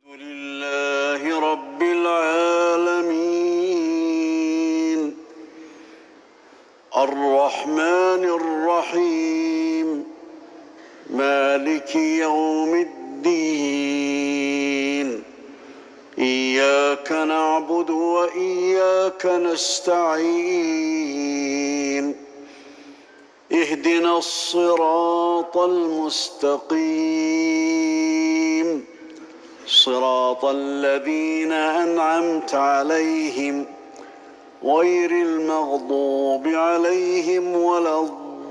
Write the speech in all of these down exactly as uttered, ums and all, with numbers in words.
لله رب العالمين الرحمن الرحيم مالك يوم الدين إياك نعبد وإياك نستعين اهدنا الصراط المستقيم صراط الذين أنعمت عليهم غير المغضوب عليهم ولا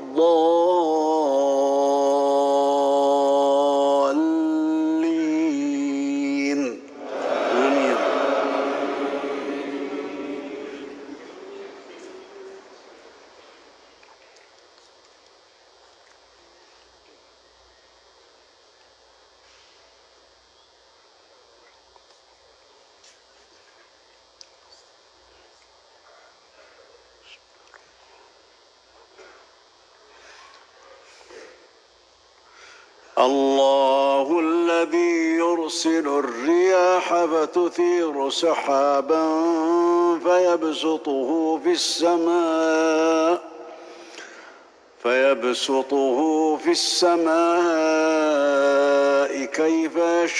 الضالين آمين. الله الذي يرسل الرياح فتثير سحابا فيبسطه في السماء فيبسطه في السماء كيف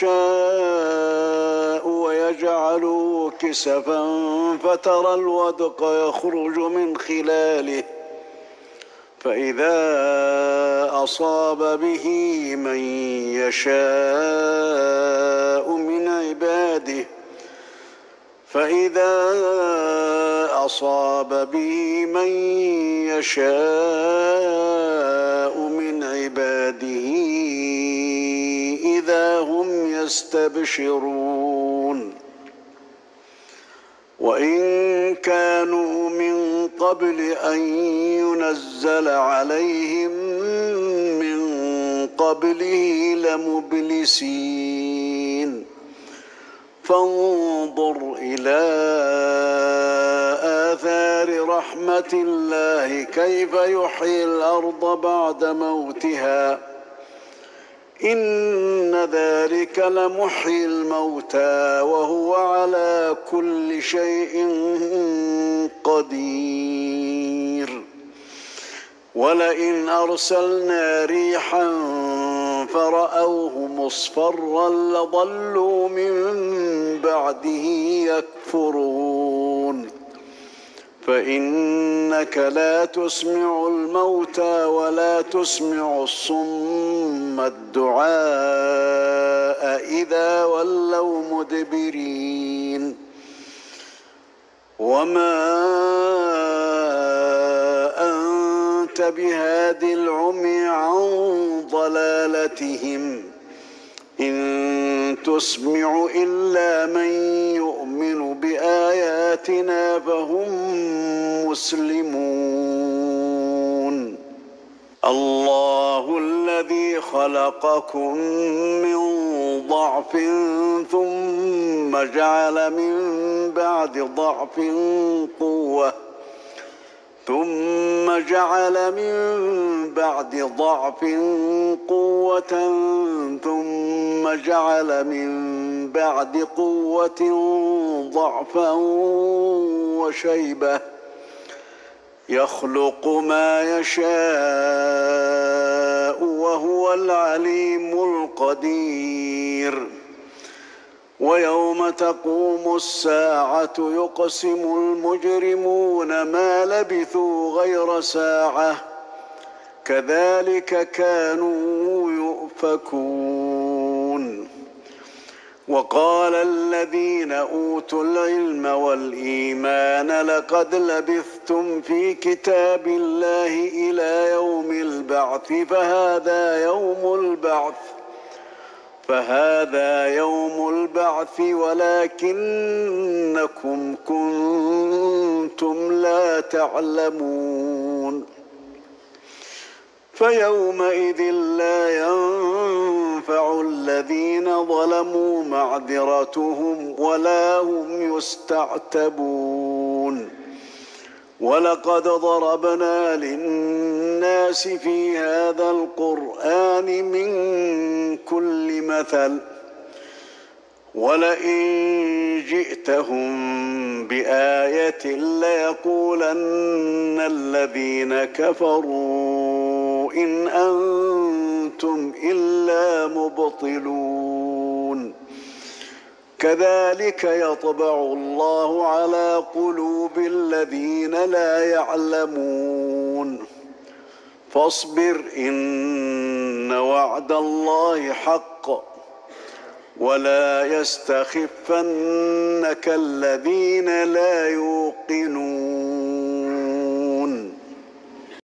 يشاء ويجعله كسفا فترى الودق يخرج من خلاله فإذا أصاب به من يشاء من عباده فإذا أصاب به من يشاء من عباده إذا هم يستبشرون وإن كانوا من قبل أن ينزل عليهم من قبله لمبلسين فانظر إلى آثار رحمة الله كيف يحيي الأرض بعد موتها إن ذلك لمحيي الموتى وهو على كل شيء قدير ولئن أرسلنا ريحا فرأوه مصفرا لظلوا من بعده يكفرون فإنك لا تسمع الموتى ولا تسمع الصم الدعاء إذا ولوا مدبرين وما أنت بهاد العمي عن ضلالتهم إن تسمع إلا من يؤمن بآياتنا فهم مسلمون الله الذي خلقكم من ضعف ثم جعل من بعد ضعف قوة ثم جعل من بعد ضعف قوة ثم جعل من بعد قوة ضعفا وشيبة يخلق ما يشاء وهو العليم القدير ويوم تقوم الساعة يقسم المجرمون ما لبثوا غير ساعة كذلك كانوا يؤفكون وقال الذين أوتوا العلم والإيمان لقد لبثتم في كتاب الله إلى يوم البعث فهذا يوم البعث فهذا يوم البعث ولكنكم كنتم لا تعلمون فيومئذ لا ينفع الذين ظلموا معذرتهم ولا هم يستعتبون ولقد ضربنا للناس في هذا القرآن من كل مثل ولئن جئتهم بآية ليقولن الذين كفروا إن أنتم إلا مبطلون كذلك يطبع الله على قلوب الذين لا يعلمون فاصبر إن وعد الله حق ولا يستخفنك الذين لا يوقنون